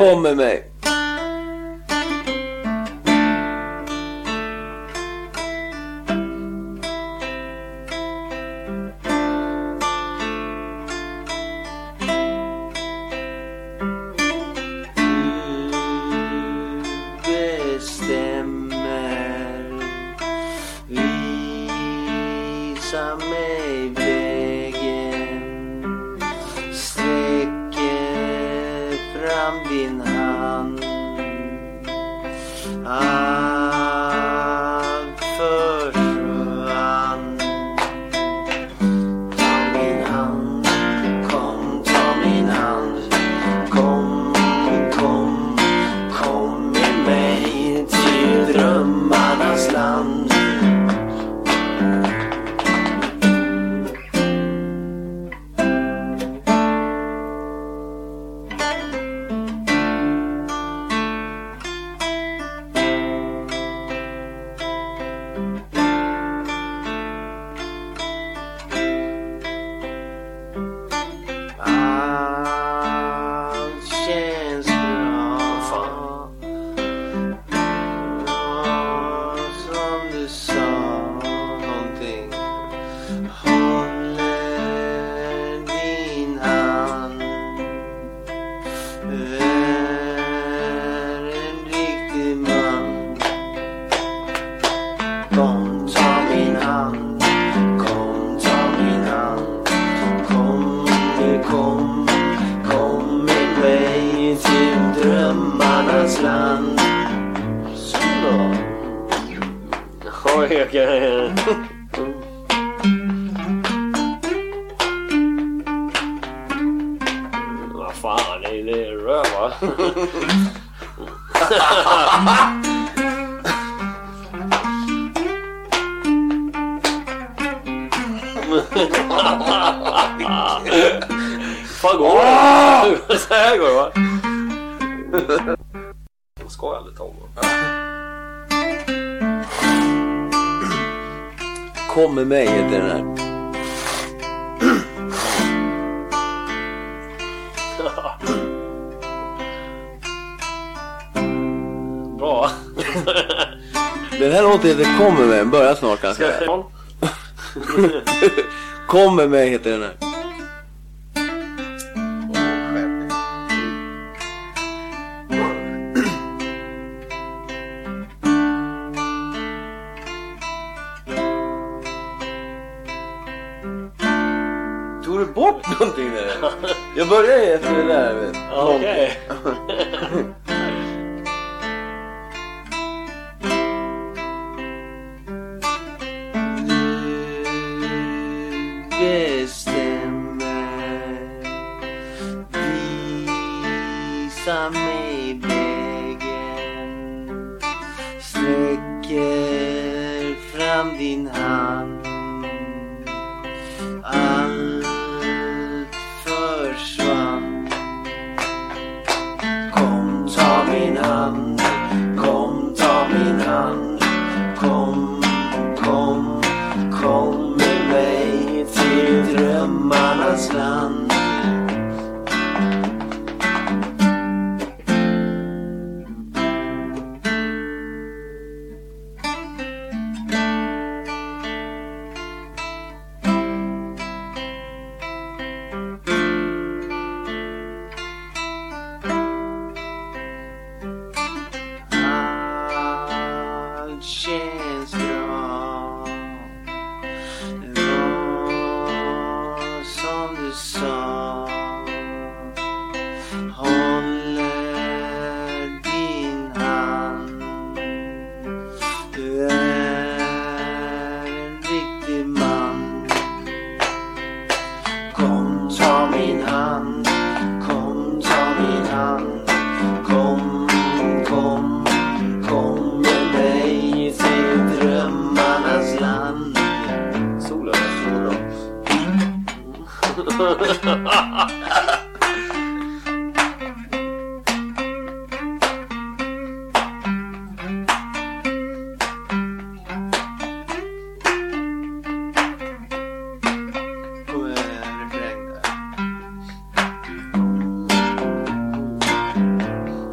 Kom med mig. Visa mig vägen, sträcker fram din hand. Allt försvann. Ta min hand, kom, ta min hand. Kom, kom, kom med mig till drömmarnas land. Allt känns bra, som du sa någonting. Håller din hand, är en riktig man. Kom, ta min hand, kom, ta min hand. Kom, kom, kom med mig till drömmarnas land. Så då. Oj, okej. Vad fan, det är röva. Fan går det? Så här går det, va? Jag ska aldrig ta mig. Kom med mig heter den här. Bra. Den här låten heter Kom med mig, börjar snart kanske. Kom med mig heter den här. Tog du bort någonting där? Jag börjar efter det där, vet. Okej. Bestämmer, visa mig vägen, sträcker fram din hand. Allt försvann. Kom, ta min hand, kom, ta min hand. Kom, kom, kom med mig till drömmarnas land. Allt känns bra. Det var som du sa. Håller din hand. Du är en riktig man. Kom, ta min hand. Kom, ta min hand. Kom, kom, kom med mig till drömmarnas land. Solen är så bra. Kommer en refräng där.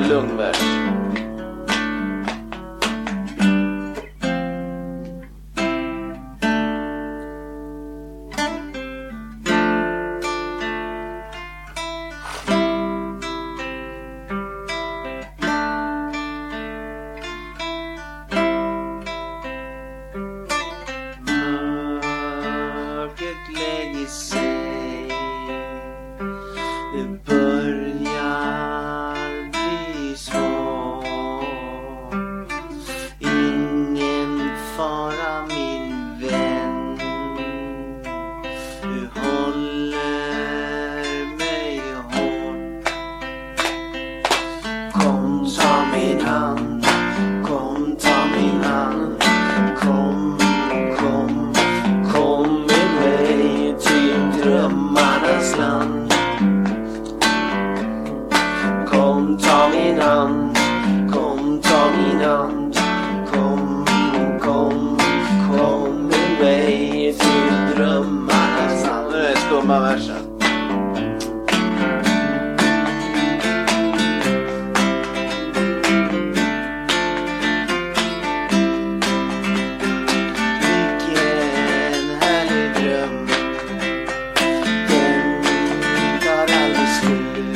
lugn vers. Det börjar bli svårt. Ingen fara min vän. Du håller mig hårt. Kom ta min hand. Kom ta min hand. Kom, kom, kom med mig till drömmarnas land. Kom ta min hand, kom ta min hand. Kom, kom, kom med mig till drömmarnas land. Nu är det skumma versen. Vilken härlig dröm. Den tar aldrig slut.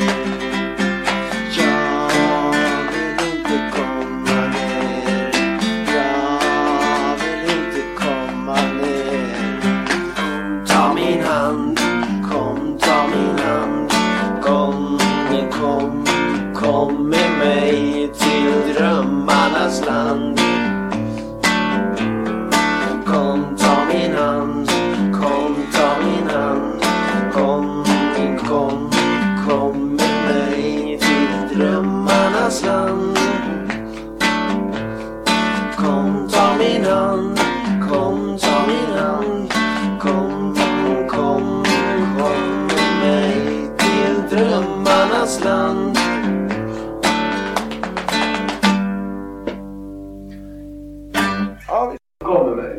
Kom med mig till drömmarnas land. Kom ta min hand. Kom ta min hand. Kom, kom, kom med mig till drömmarnas land. Kom ta min hand. Kom ta min hand. Kom, kom, kom med mig till drömmarnas land. Ja, vi kommer med.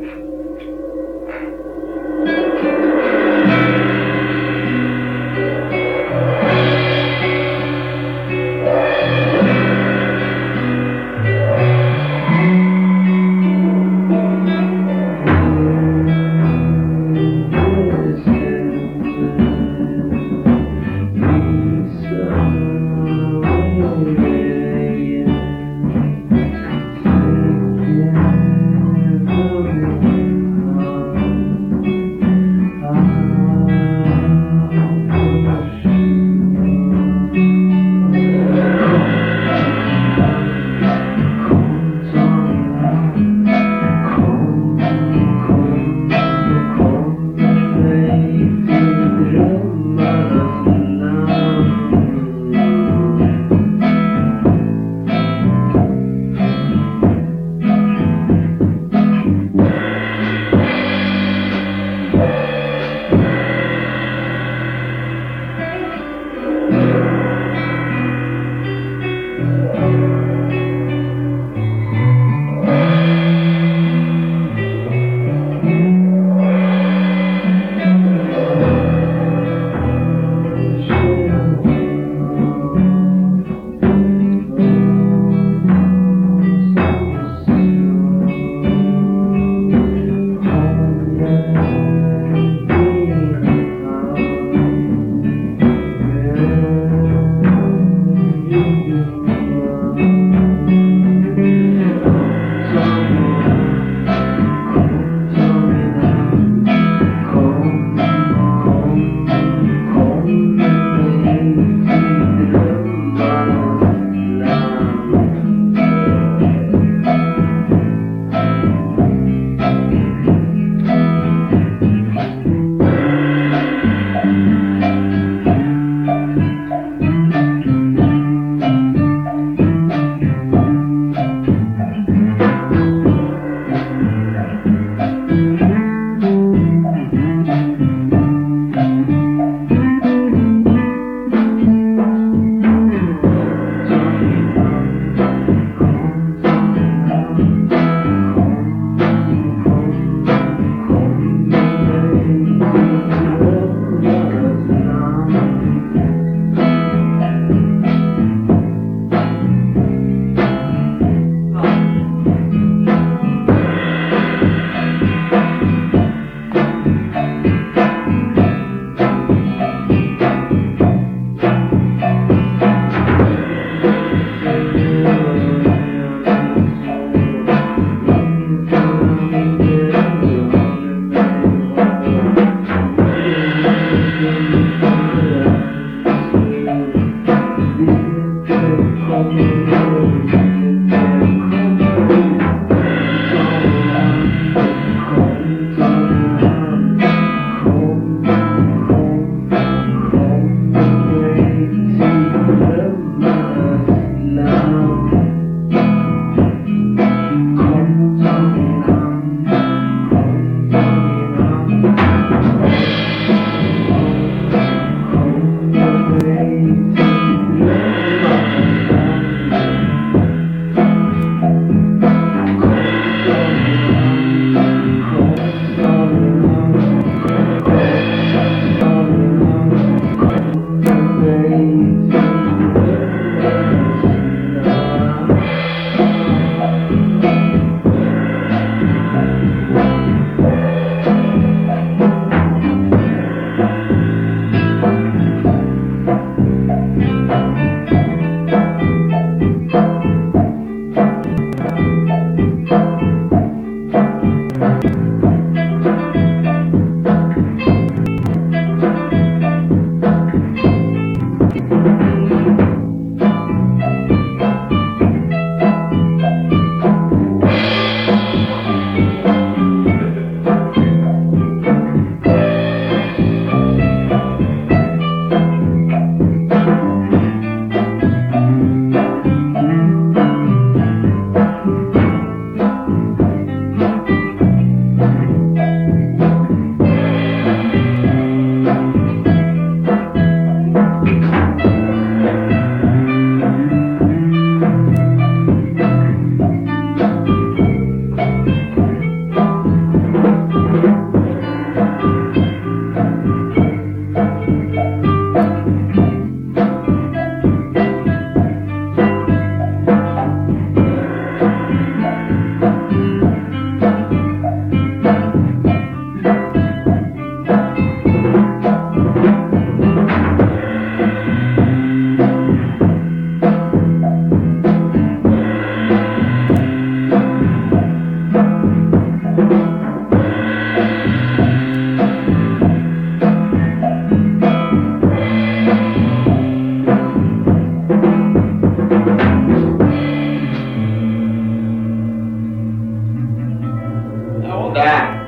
Där!